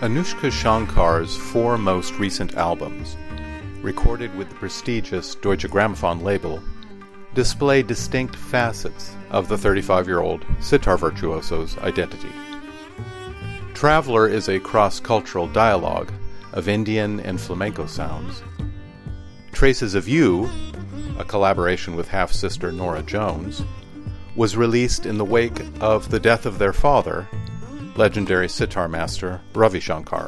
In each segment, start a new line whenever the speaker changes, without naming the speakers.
Anoushka Shankar's four most recent albums, recorded with the prestigious Deutsche Grammophon label, display distinct facets of the 35-year-old sitar virtuoso's identity. Traveler is a cross-cultural dialogue of Indian and flamenco sounds. Traces of You, a collaboration with half-sister Nora Jones, was released in the wake of the death of their father, legendary sitar master Ravi Shankar.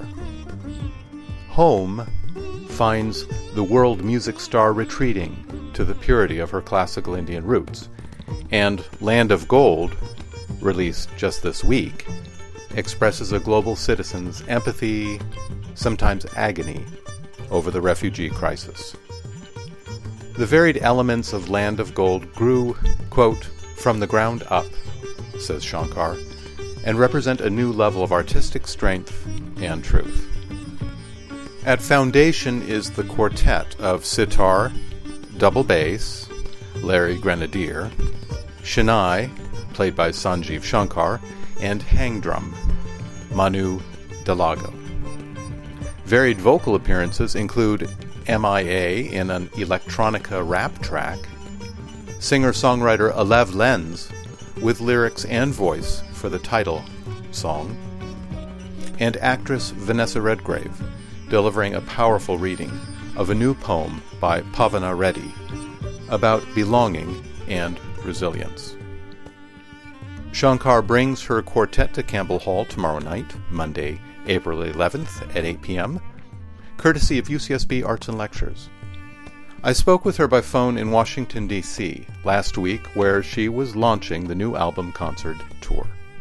Home finds the world music star retreating to the purity of her classical Indian roots, and Land of Gold, released just this week, expresses a global citizen's empathy, sometimes agony, over the refugee crisis. The varied elements of Land of Gold grew, quote, from the ground up, says Shankar, and represent a new level of artistic strength and truth. At foundation is the quartet of sitar, double bass, Larry Grenadier, Shehnai, played by Sanjeev Shankar, and hang drum, Manu Delago. Varied vocal appearances include MIA in an electronica rap track, singer-songwriter Alev Lenz with lyrics and voice for the title song, and actress Vanessa Redgrave delivering a powerful reading of a new poem by Pavana Reddy about belonging and resilience. Shankar brings her quartet to Campbell Hall tomorrow night, Monday, April 11th at 8 p.m., courtesy of UCSB Arts and Lectures. I spoke with her by phone in Washington, D.C. last week, where she was launching the new album concert tour.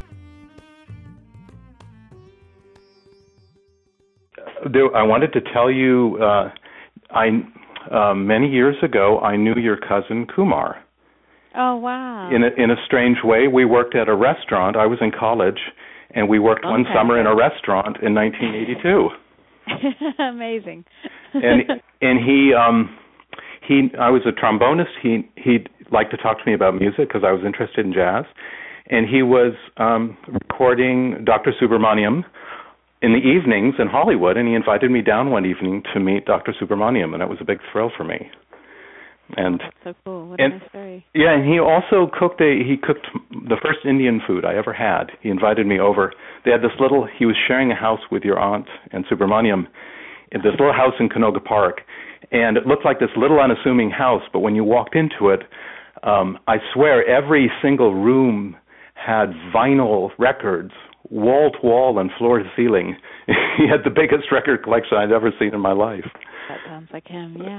I wanted to tell you, many years ago, I knew your cousin Kumar.
Oh, wow.
In a strange way, we worked at a restaurant. I was in college, and we worked one summer in a restaurant in 1982.
Amazing.
and he I was a trombonist. He liked to talk to me about music because I was interested in jazz, and he was recording Dr. Subramaniam in the evenings in Hollywood, and he invited me down one evening to meet Dr. Subramaniam, and it was a big thrill for me. And
that's so cool. What a nice story.
Yeah, and he also cooked the first Indian food I ever had. He invited me over. He was sharing a house with your aunt and Subramaniam in this little house in Canoga Park, and it looked like this little unassuming house, but when you walked into it, I swear every single room had vinyl records, wall to wall and floor to ceiling. He had the biggest record collection I'd ever seen in my life.
That sounds like him, yeah.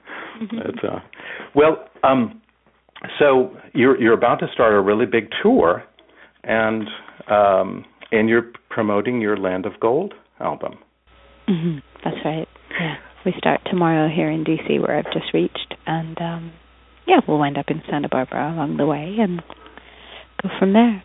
So you're about to start a really big tour, and you're promoting your Land of Gold album.
Mm-hmm. That's right. Yeah, we start tomorrow here in D.C., where I've just reached, and we'll wind up in Santa Barbara along the way and go from there.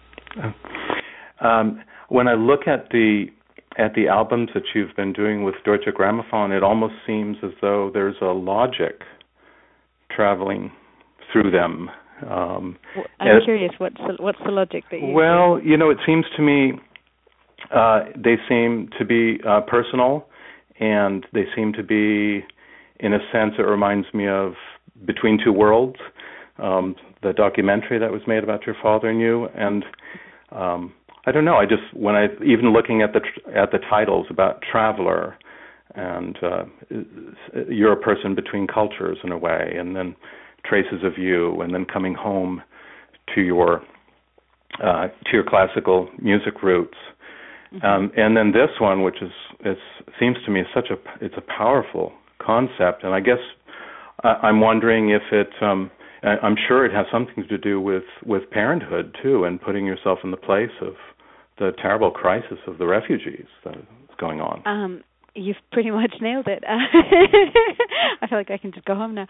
When I look at the albums that you've been doing with Deutsche Grammophon, it almost seems as though there's a logic traveling through them.
I'm curious, what's the logic that you
see? It seems to me they seem to be personal, and they seem to be, in a sense, it reminds me of Between Two Worlds, the documentary that was made about your father and you, and I don't know. Even looking at the titles about Traveler, and you're a person between cultures in a way, and then Traces of You, and then coming home to your classical music roots, and then this one, which seems to me it's a powerful concept, and I guess I'm wondering if I'm sure it has something to do with parenthood too, and putting yourself in the place of the terrible crisis of the refugees that is going on.
You've pretty much nailed it. I feel like I can just go home now.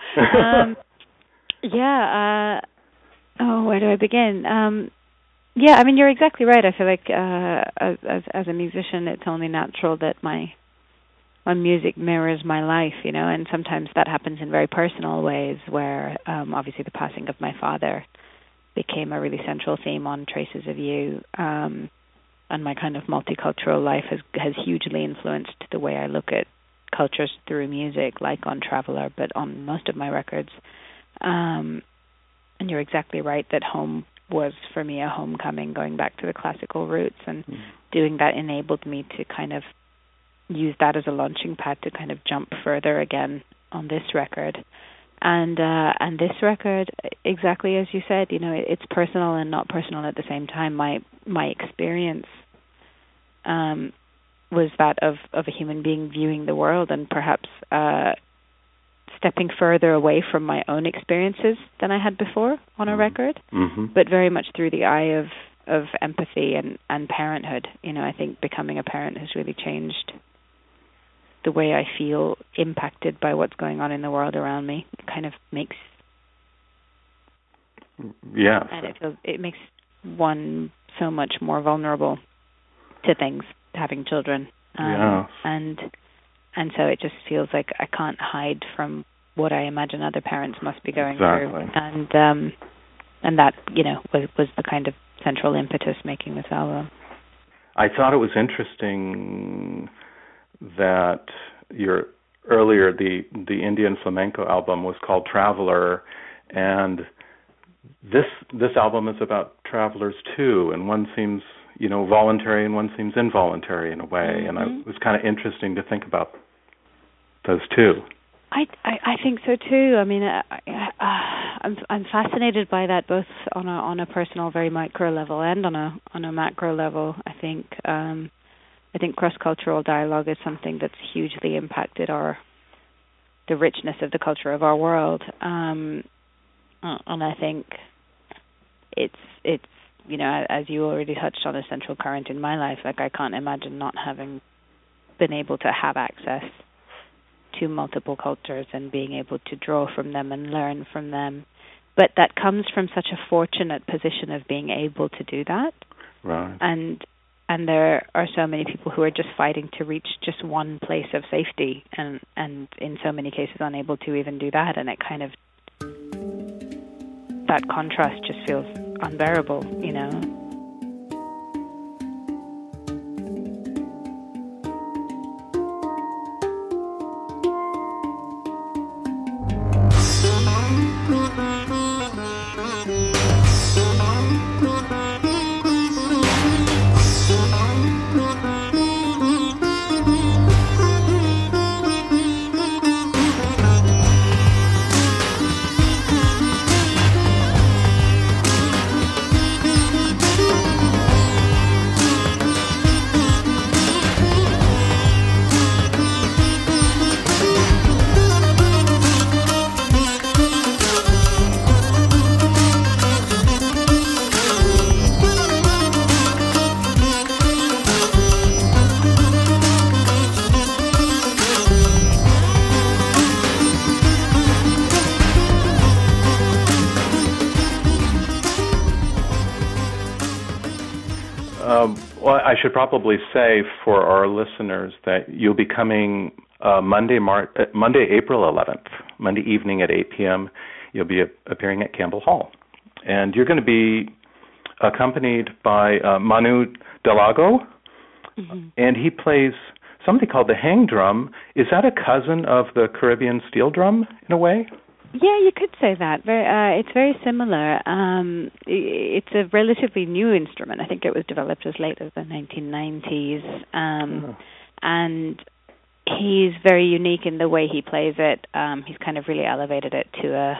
Where do I begin? You're exactly right. I feel like as a musician, it's only natural that my music mirrors my life, and sometimes that happens in very personal ways where obviously the passing of my father became a really central theme on Traces of You. my kind of multicultural life has hugely influenced the way I look at cultures through music, like on Traveler, but on most of my records. And you're exactly right that home was, for me, a homecoming, going back to the classical roots, and doing that enabled me to kind of use that as a launching pad to kind of jump further again on this record. And this record, exactly as you said, you know, it's personal and not personal at the same time. My experience was that of a human being viewing the world, and perhaps stepping further away from my own experiences than I had before on a record, but very much through the eye of empathy and parenthood. You know, I think becoming a parent has really changed the way I feel impacted by what's going on in the world around me. It kind of makes...
Yes.
And it makes one so much more vulnerable to things, having children.
Yes.
And so it just feels like I can't hide from what I imagine other parents must be going through. And that, you know, was the kind of central impetus making this album.
I thought it was interesting that your earlier the Indian flamenco album was called Traveler, and this album is about travelers too, and one seems, you know, voluntary and one seems involuntary in a way, and it was kind of interesting to think about those two.
I think so too. I mean, I'm fascinated by that, both on a personal, very micro level, and on a macro level. I think cross-cultural dialogue is something that's hugely impacted the richness of the culture of our world, and I think it's you know, as you already touched on, a central current in my life. Like, I can't imagine not having been able to have access to multiple cultures and being able to draw from them and learn from them. But that comes from such a fortunate position of being able to do that.
Right.
And there are so many people who are just fighting to reach just one place of safety, and in so many cases unable to even do that. And it kind of, that contrast just feels unbearable, you know.
Well, I should probably say for our listeners that you'll be coming Monday, April 11th, Monday evening at 8 p.m. You'll be appearing at Campbell Hall. And you're going to be accompanied by Manu Delago, and he plays something called the hang drum. Is that a cousin of the Caribbean steel drum in a way?
Yeah, you could say that. It's very similar. It's a relatively new instrument. I think it was developed as late as the 1990s. And he's very unique in the way he plays it. He's kind of really elevated it to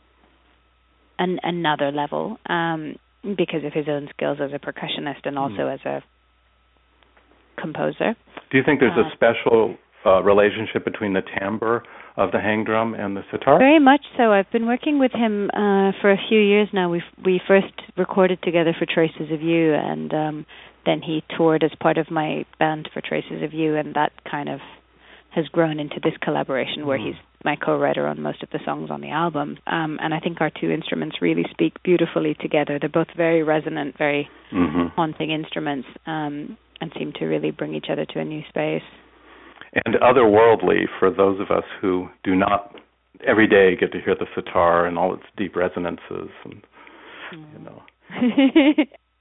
another level because of his own skills as a percussionist and also as a composer.
Do you think there's a special relationship between the timbre of the hang drum and the sitar?
Very much so. I've been working with him for a few years now. We first recorded together for Traces of You, and then he toured as part of my band for Traces of You, and that kind of has grown into this collaboration where he's my co-writer on most of the songs on the album. And I think our two instruments really speak beautifully together. They're both very resonant, very haunting instruments, and seem to really bring each other to a new space.
And otherworldly for those of us who do not every day get to hear the sitar and all its deep resonances, and you know.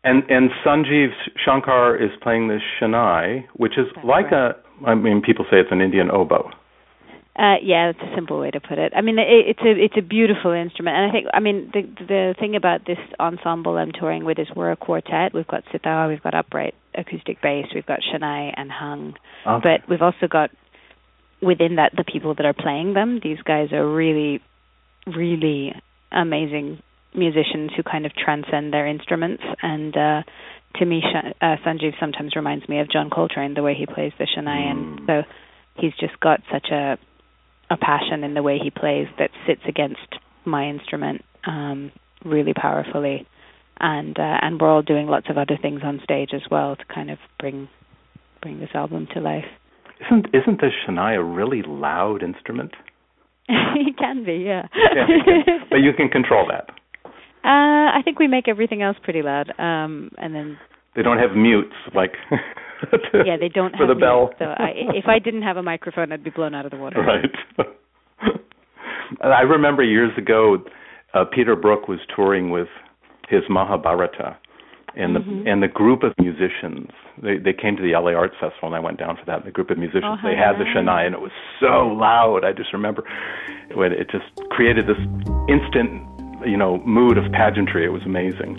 And Sanjeev Shankar is playing the Shehnai, which is people say it's an Indian oboe.
Yeah, that's a simple way to put it. I mean, it's a beautiful instrument, and the thing about this ensemble I'm touring with is we're a quartet. We've got sitar, we've got upright acoustic bass, we've got Shehnai and hung, but we've also got within that the people that are playing them. These guys are really, really amazing musicians who kind of transcend their instruments, and to me, Sanjeev sometimes reminds me of John Coltrane, the way he plays the Shehnai, and so he's just got such a passion in the way he plays that sits against my instrument really powerfully, and we're all doing lots of other things on stage as well to kind of bring this album to life.
Isn't the Shehnai a really loud instrument?
It can be, yeah.
But you can control that.
I think we make everything else pretty loud, and then
they don't have mutes like.
Yeah, they don't
for
have
the bell.
So if I didn't have a microphone, I'd be blown out of the water.
Right. I remember years ago, Peter Brook was touring with his Mahabharata, and the group of musicians. They came to the LA Arts Festival, and I went down for that. And the group of musicians, they had the Shehnai, and it was so loud. I just remember when it just created this instant, mood of pageantry. It was amazing.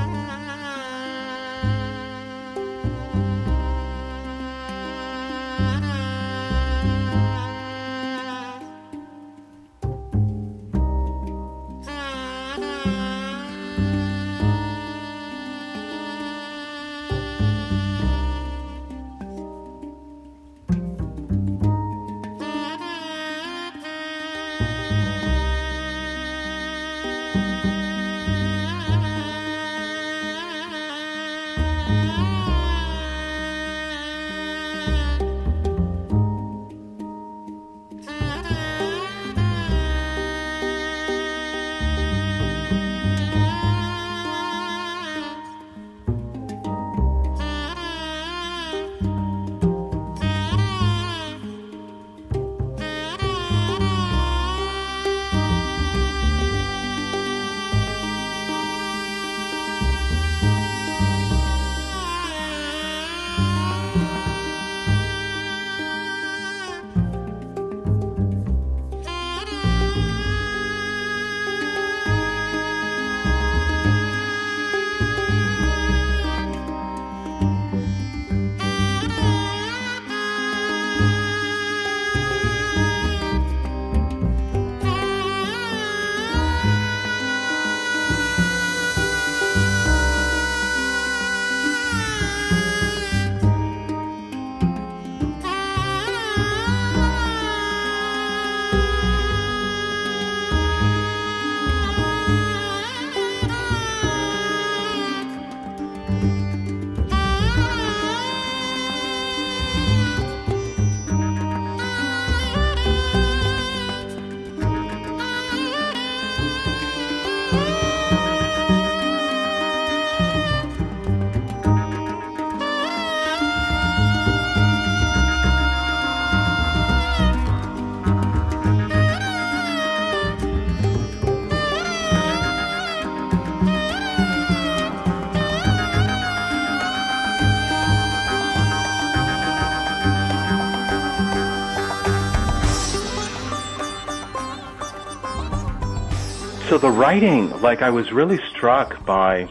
So the writing, I was really struck by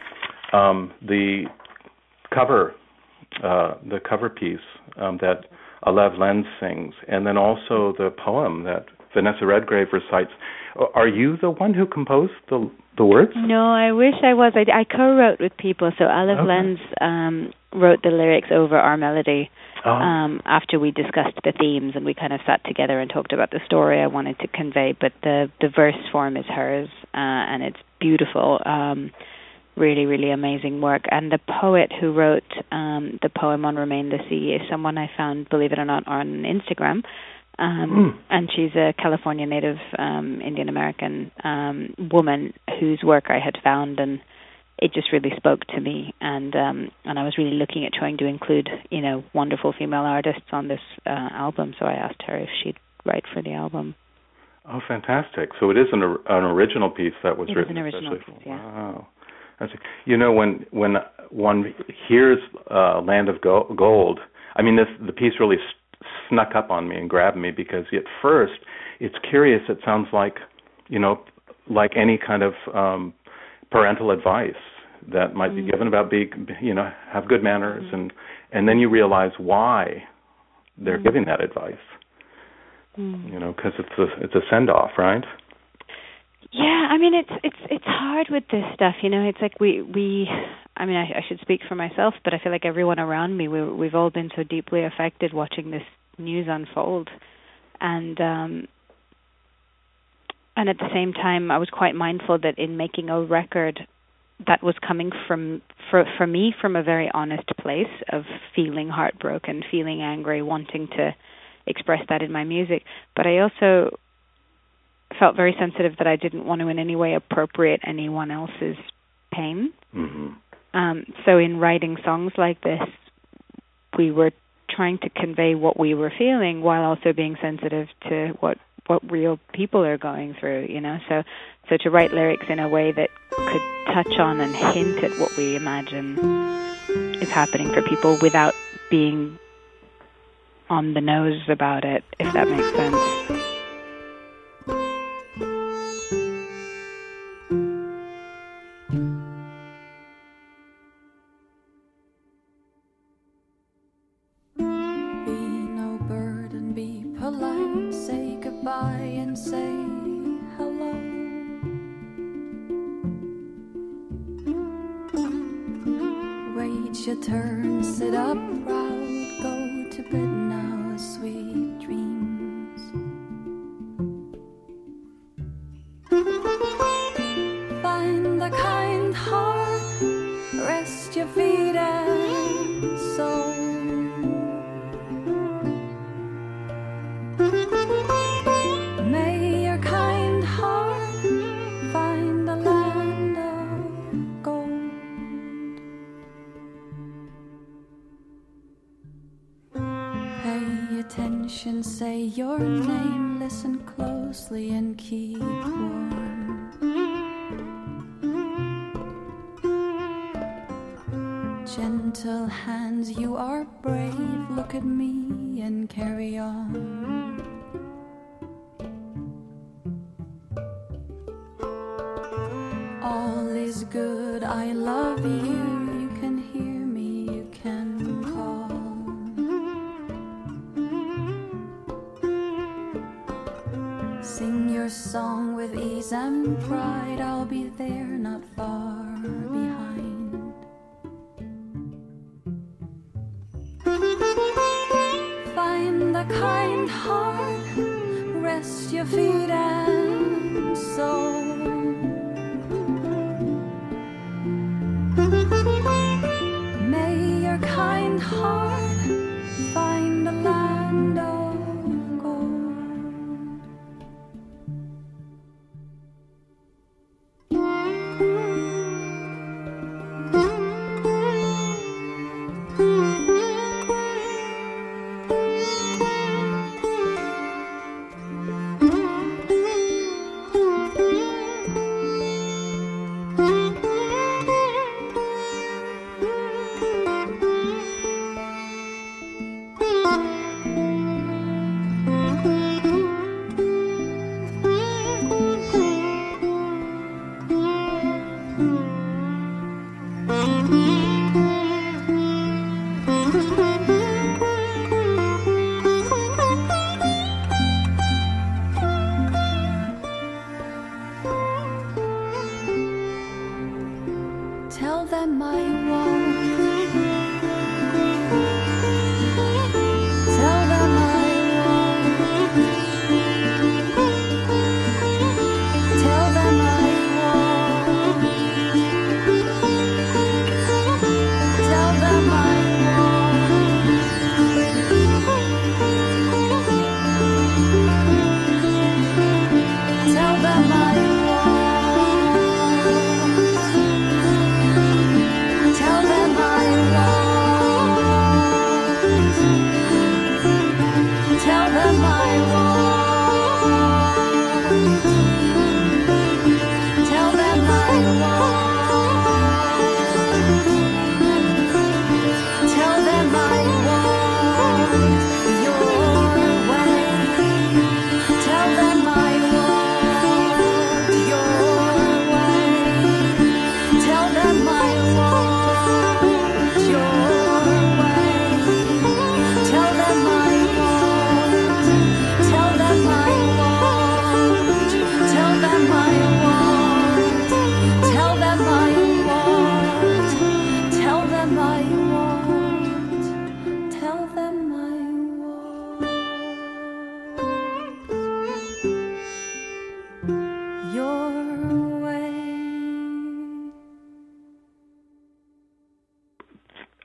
the cover piece that Alev Lenz sings, and then also the poem that Vanessa Redgrave recites. Are you the one who composed the words?
No, I wish I was. I co-wrote with people. So Alev Lenz wrote the lyrics over our melody after we discussed the themes, and we kind of sat together and talked about the story I wanted to convey. But the verse form is hers, and it's beautiful. Really, really amazing work. And the poet who wrote the poem on Remain the Sea is someone I found, believe it or not, on Instagram. And she's a California native Indian American woman whose work I had found, and it just really spoke to me. And I was really looking at trying to include, wonderful female artists on this album. So I asked her if she'd write for the album.
Oh, fantastic! So it is an original piece that was written.
It is an original piece, yeah.
Wow. You know, when one hears Land of Gold, I mean, the piece really snuck up on me and grabbed me, because at first it's curious. It sounds like, you know, like any kind of parental advice that might be given about have good manners, and then you realize why they're giving that advice. You know, because it's a send off, right?
Yeah, I mean, it's hard with this stuff, you know. It's like we I mean, I should speak for myself, but I feel like everyone around me, we've all been so deeply affected watching this news unfold, and at the same time, I was quite mindful that in making a record that was coming for me from a very honest place of feeling heartbroken, feeling angry, wanting to express that in my music, but I also felt very sensitive that I didn't want to in any way appropriate anyone else's pain. So in writing songs like this, we were trying to convey what we were feeling while also being sensitive to what real people are going through, you know. So to write lyrics in a way that could touch on and hint at what we imagine is happening for people without being on the nose about it, if that makes sense.
And say hello. Wait your turn, sit up proud, go to bed now, sweet dreams. Find the kind heart, rest your feet and soul. Say your name, listen closely and keep warm. Gentle hands, you are brave, look at me and carry on. All is good, I love you, you can hear me, you can call. Sing your song with ease and pride, I'll be there not far behind. Find the kind heart, rest your feet and soul. May your kind heart find the land of gold.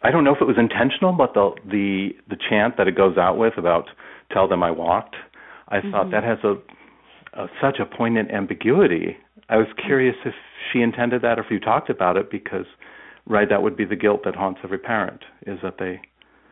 I don't know if it was intentional, but the chant that it goes out with about "Tell them I walked," I thought that has such a poignant ambiguity. I was curious if she intended that or if you talked about it, because, right, that would be the guilt that haunts every parent, is that they,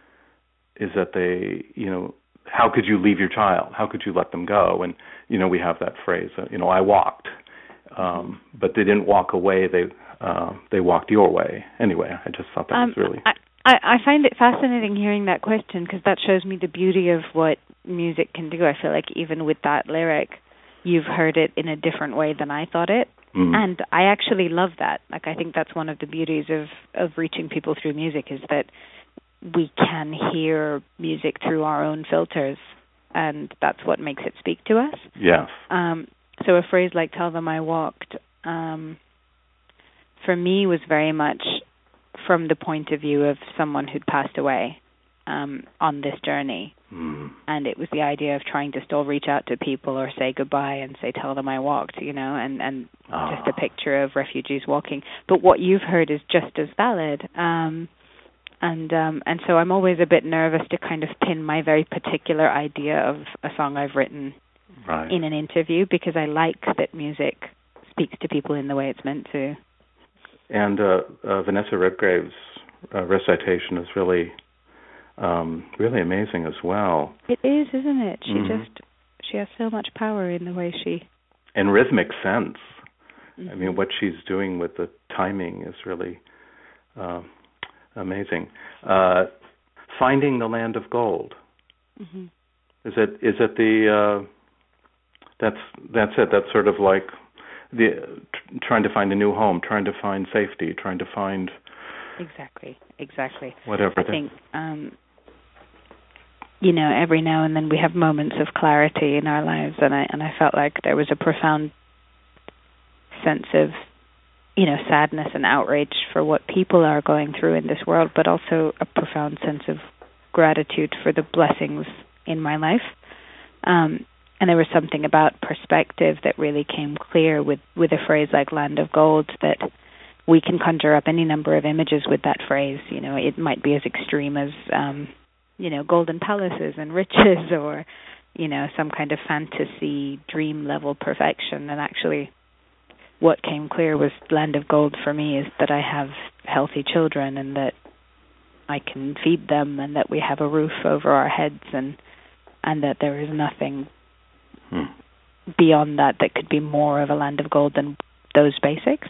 how could you leave your child? How could you let them go? And, we have that phrase, I walked. But they didn't walk away, they walked your way. Anyway, I just thought that was really...
I find it fascinating hearing that question, because that shows me the beauty of what music can do. I feel like even with that lyric, you've heard it in a different way than I thought it. And I actually love that. Like, I think that's one of the beauties of reaching people through music, is that we can hear music through our own filters, and that's what makes it speak to us.
Yes.
So a phrase like "Tell them I walked," for me was very much from the point of view of someone who'd passed away on this journey. And it was the idea of trying to still reach out to people or say goodbye and say, "Tell them I walked," and just a picture of refugees walking. But what you've heard is just as valid. And so I'm always a bit nervous to kind of pin my very particular idea of a song I've written in an interview, because I like that music speaks to people in the way it's meant to.
And Vanessa Redgrave's recitation is really amazing as well.
It is, isn't it? She has so much power in the way she...
And rhythmic sense. I mean, what she's doing with the timing is really amazing. Finding the Land of Gold. Is it the... That's it. That's sort of like trying to find a new home, trying to find safety, trying to find... Exactly. Whatever.
I think, every now and then we have moments of clarity in our lives, and I felt like there was a profound sense of, sadness and outrage for what people are going through in this world, but also a profound sense of gratitude for the blessings in my life. And there was something about perspective that really came clear with a phrase like "Land of Gold," that we can conjure up any number of images with that phrase. It might be as extreme as, golden palaces and riches, or, some kind of fantasy dream level perfection. And actually, what came clear was Land of Gold for me is that I have healthy children, and that I can feed them, and that we have a roof over our heads, and that there is nothing beyond that could be more of a land of gold than those basics.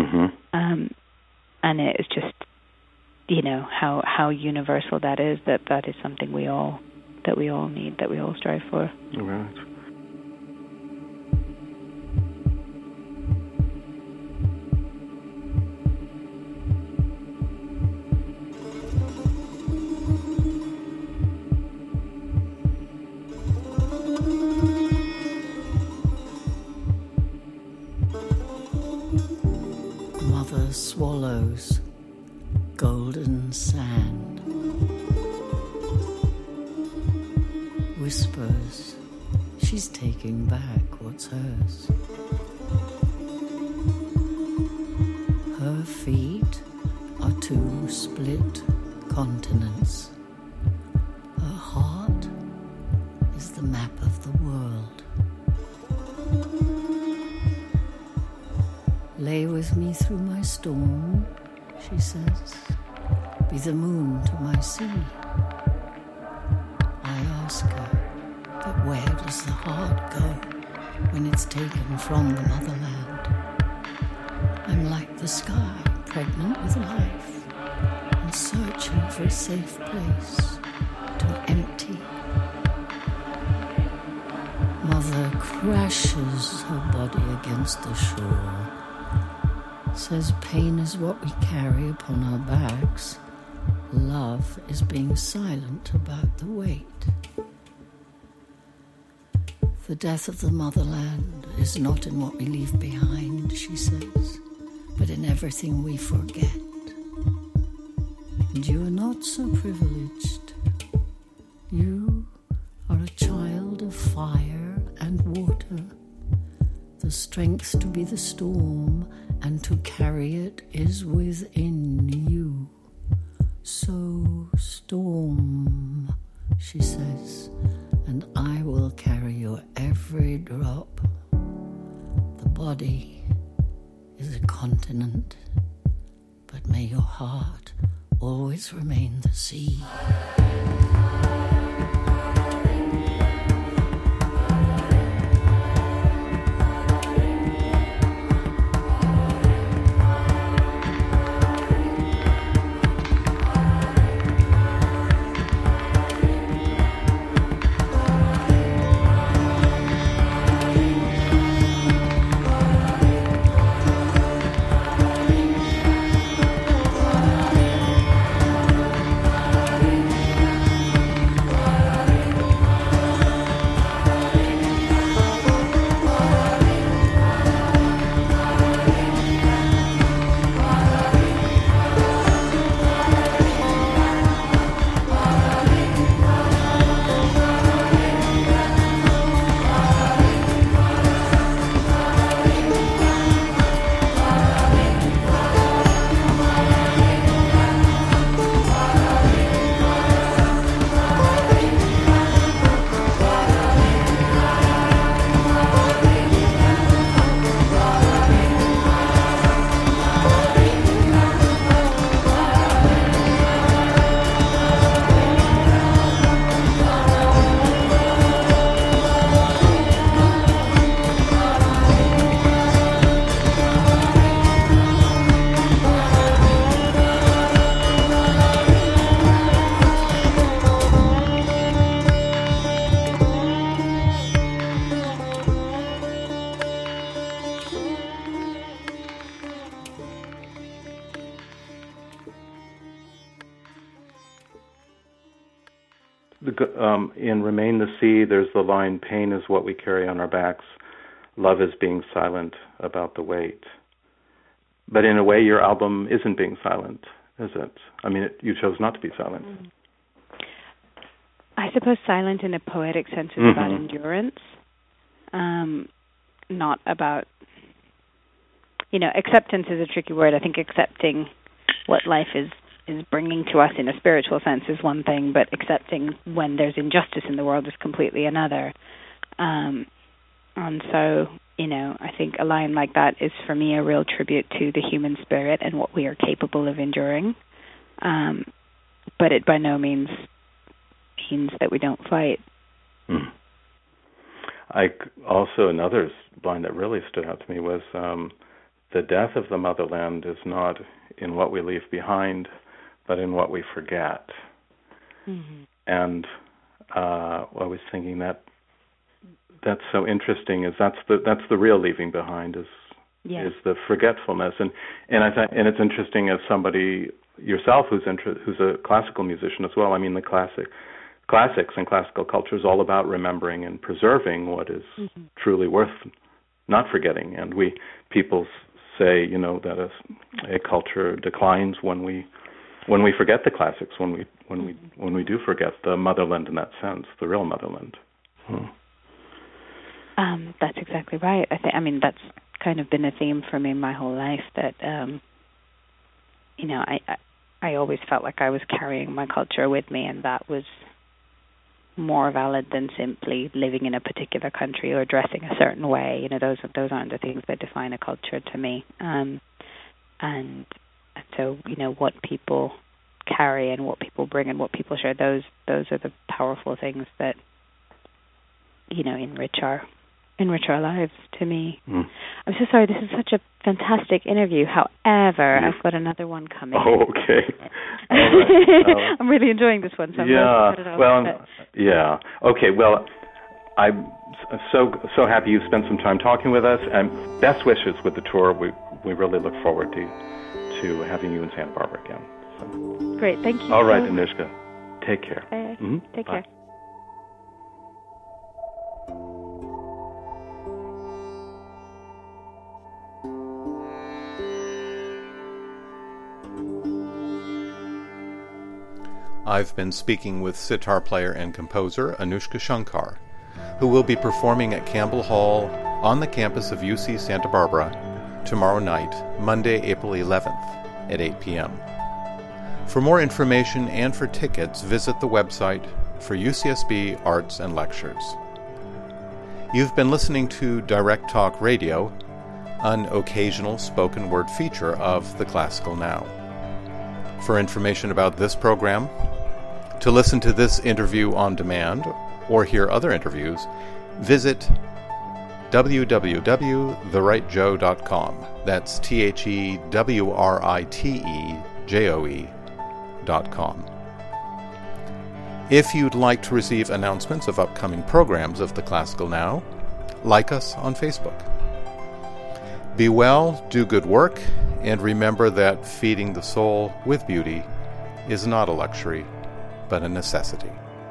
And it is just, how universal that is something we all need, that we all strive for.
Right.
Swallows golden sand, whispers she's taking back what's hers. Her feet are two split continents. Her heart is the map of the world. Lay with me through my storm, she says. Be the moon to my sea. I ask her, but where does the heart go when it's taken from the motherland? I'm like the sky, pregnant with life, and searching for a safe place to empty. Mother crashes her body against the shore. Says pain is what we carry upon our backs. Love is being silent about the weight. The death of the motherland is not in what we leave behind, she says, but in everything we forget. And you are not so privileged. You are a child of fire and water. The strength to be the storm and to carry it is within you. So storm, she says, and I will carry your every drop. The body is a continent, but may your heart always remain the sea.
In Remain the Sea, there's the line, pain is what we carry on our backs, love is being silent about the weight. But in a way, your album isn't being silent, is it? I mean, you chose not to be silent.
I suppose silent in a poetic sense is about endurance, not about, acceptance is a tricky word. I think accepting what life is bringing to us in a spiritual sense is one thing, but accepting when there's injustice in the world is completely another. And so, I think a line like that is for me a real tribute to the human spirit and what we are capable of enduring. But it by no means means that we don't fight.
Also, another line that really stood out to me was the death of the motherland is not in what we leave behind, but in what we forget. And I was thinking that's so interesting. Is that's the real leaving behind is the forgetfulness. And it's interesting as somebody yourself who's a classical musician as well. I mean, the classics and classical culture is all about remembering and preserving what is truly worth not forgetting. And people say that a culture declines when we forget the classics, when we do forget the motherland in that sense, the real motherland.
That's exactly right. I mean that's kind of been a theme for me my whole life. That I always felt like I was carrying my culture with me, and that was more valid than simply living in a particular country or dressing a certain way. Those aren't the things that define a culture to me. And so, what people carry and what people bring and what people share, those are the powerful things that, enrich our lives to me. I'm so sorry, this is such a fantastic interview. However, I've got another one coming.
Oh, okay.
I'm really enjoying this one, so I'm going to cut it off.
Okay, well, I'm so happy you spent some time talking with us, and best wishes with the tour. We really look forward to having you in Santa Barbara again. So.
Great, thank you.
All right, Anushka. Take care.
Take
Bye.
care.
I've been speaking with sitar player and composer Anushka Shankar, who will be performing at Campbell Hall on the campus of UC Santa Barbara tomorrow night, Monday, April 11th at 8 p.m. For more information and for tickets, visit the website for UCSB Arts and Lectures. You've been listening to Direct Talk Radio, an occasional spoken word feature of the Classical Now. For information about this program, to listen to this interview on demand, or hear other interviews, visit www.therightjoe.com. That's THEWRITEJOE.com. If you'd like to receive announcements of upcoming programs of the Classical Now, like us on Facebook. Be well, do good work, and remember that feeding the soul with beauty is not a luxury, but a necessity.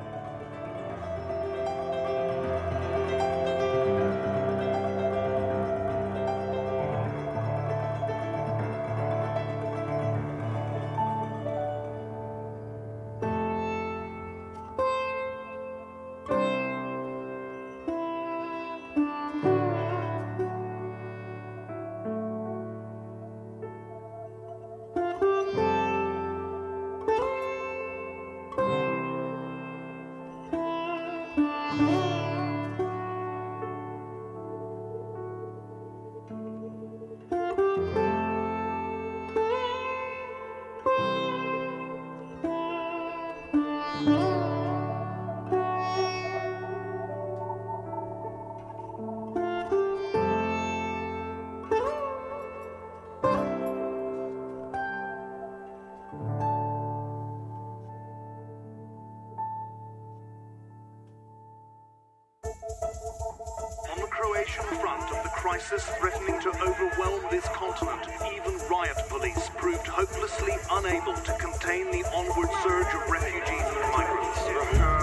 On the Croatian front of the crisis threatening to overwhelm this continent, even riot police proved hopelessly unable to contain the onward surge of refugees and migrants.